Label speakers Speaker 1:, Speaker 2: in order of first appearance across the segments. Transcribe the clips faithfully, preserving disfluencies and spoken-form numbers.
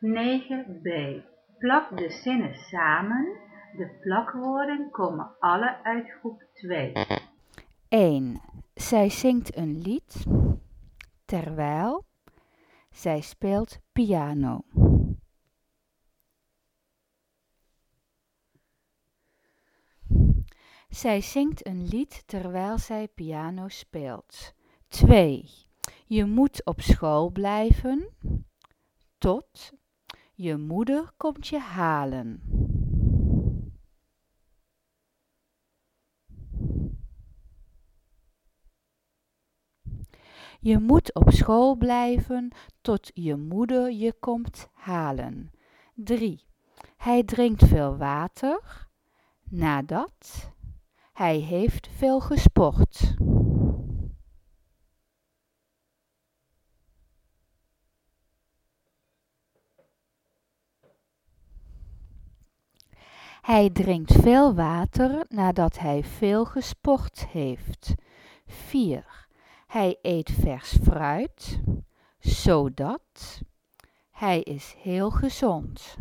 Speaker 1: negen b. Plak de zinnen samen. De plakwoorden komen alle uit groep twee.
Speaker 2: één. Zij zingt een lied terwijl zij speelt piano. Zij zingt een lied terwijl zij piano speelt. twee. Je moet op school blijven tot je moeder komt je halen. Je moet op school blijven tot je moeder je komt halen. drie. Hij drinkt veel water nadat hij heeft veel gesport. Hij drinkt veel water nadat hij veel gesport heeft. vier. Hij eet vers fruit, zodat hij is heel gezond.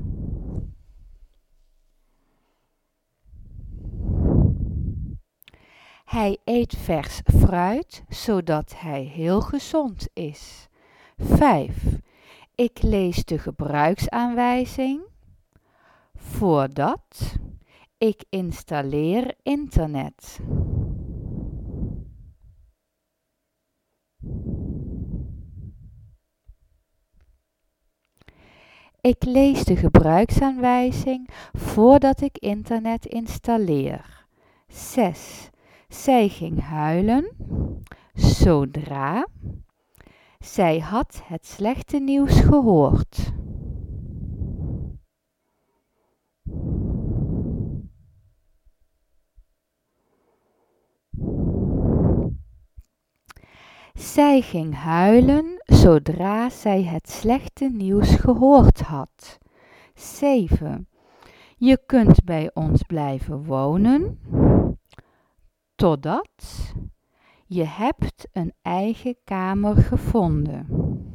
Speaker 2: Hij eet vers fruit, zodat hij heel gezond is. vijf. Ik lees de gebruiksaanwijzing voordat ik installeer internet. Ik lees de gebruiksaanwijzing voordat ik internet installeer. zes. Zij ging huilen zodra zij had het slechte nieuws gehoord. Zij ging huilen zodra zij het slechte nieuws gehoord had. zeven. Je kunt bij ons blijven wonen totdat je hebt een eigen kamer gevonden.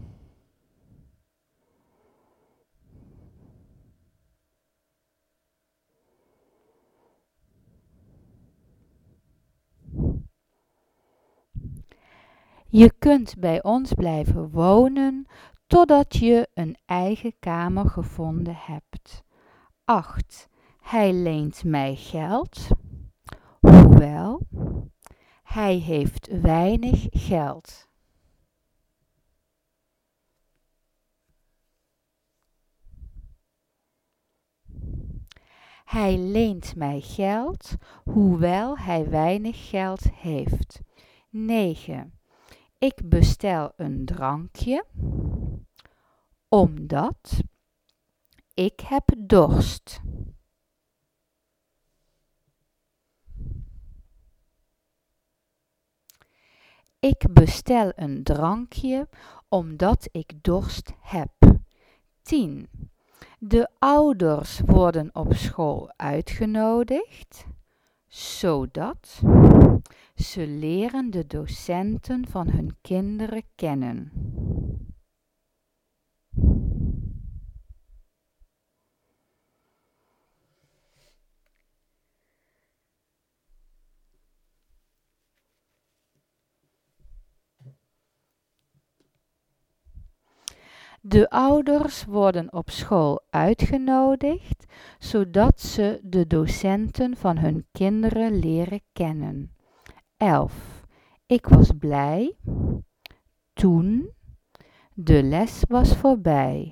Speaker 2: Je kunt bij ons blijven wonen totdat je een eigen kamer gevonden hebt. acht. Hij leent mij geld, hoewel hij heeft weinig geld. Hij leent mij geld, hoewel hij weinig geld heeft. negen. Ik bestel een drankje, omdat ik heb dorst. Ik bestel een drankje, omdat ik dorst heb. tien. De ouders worden op school uitgenodigd, zodat ze leren de docenten van hun kinderen kennen. De ouders worden op school uitgenodigd, zodat ze de docenten van hun kinderen leren kennen. elf. Ik was blij toen de les was voorbij.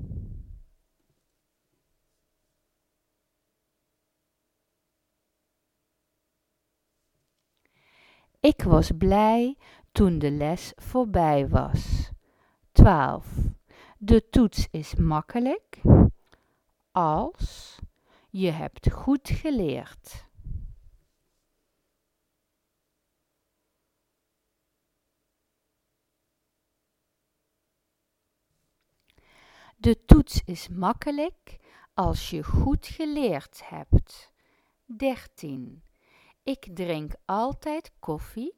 Speaker 2: Ik was blij toen de les voorbij was. twaalf. De toets is makkelijk als je hebt goed geleerd. De toets is makkelijk als je goed geleerd hebt. dertien. Ik drink altijd koffie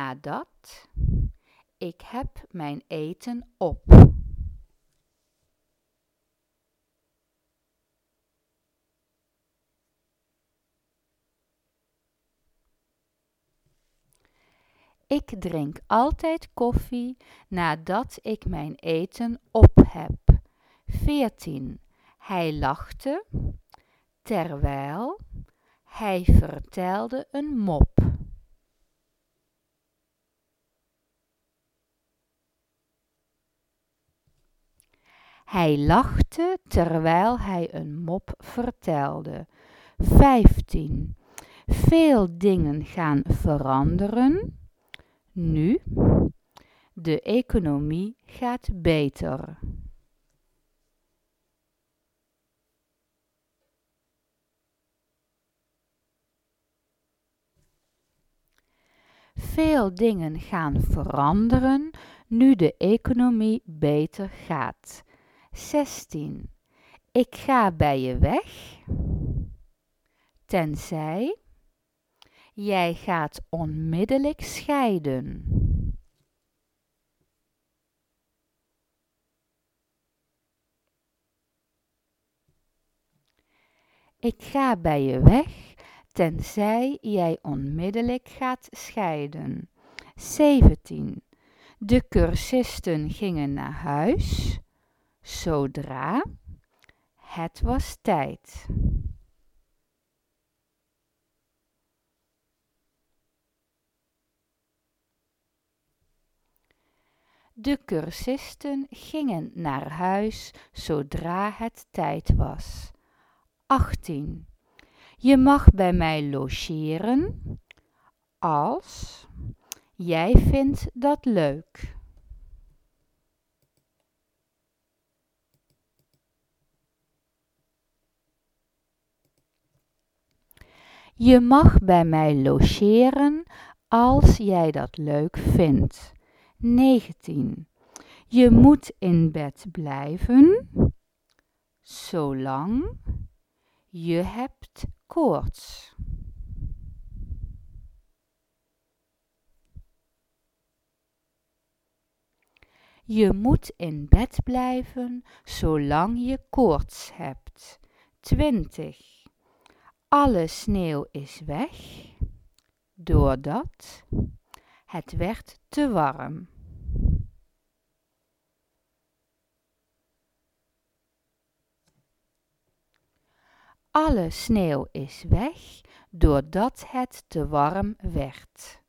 Speaker 2: nadat ik heb mijn eten op. Ik drink altijd koffie nadat ik mijn eten op heb. veertien. Hij lachte terwijl hij vertelde een mop. Hij lachte terwijl hij een mop vertelde. vijftien. Veel dingen gaan veranderen nu. De economie gaat beter. Veel dingen gaan veranderen nu de economie beter gaat. zestien. Ik ga bij je weg, tenzij jij gaat onmiddellijk scheiden. Ik ga bij je weg, tenzij jij onmiddellijk gaat scheiden. zeventien. De cursisten gingen naar huis, zodra het was tijd. De cursisten gingen naar huis zodra het tijd was. achttien. Je mag bij mij logeren als jij vindt dat leuk. Je mag bij mij logeren als jij dat leuk vindt. negentien. Je moet in bed blijven zolang je hebt koorts. Je moet in bed blijven zolang je koorts hebt. twintig. Alle sneeuw is weg, doordat het werd te warm. Alle sneeuw is weg, doordat het te warm werd.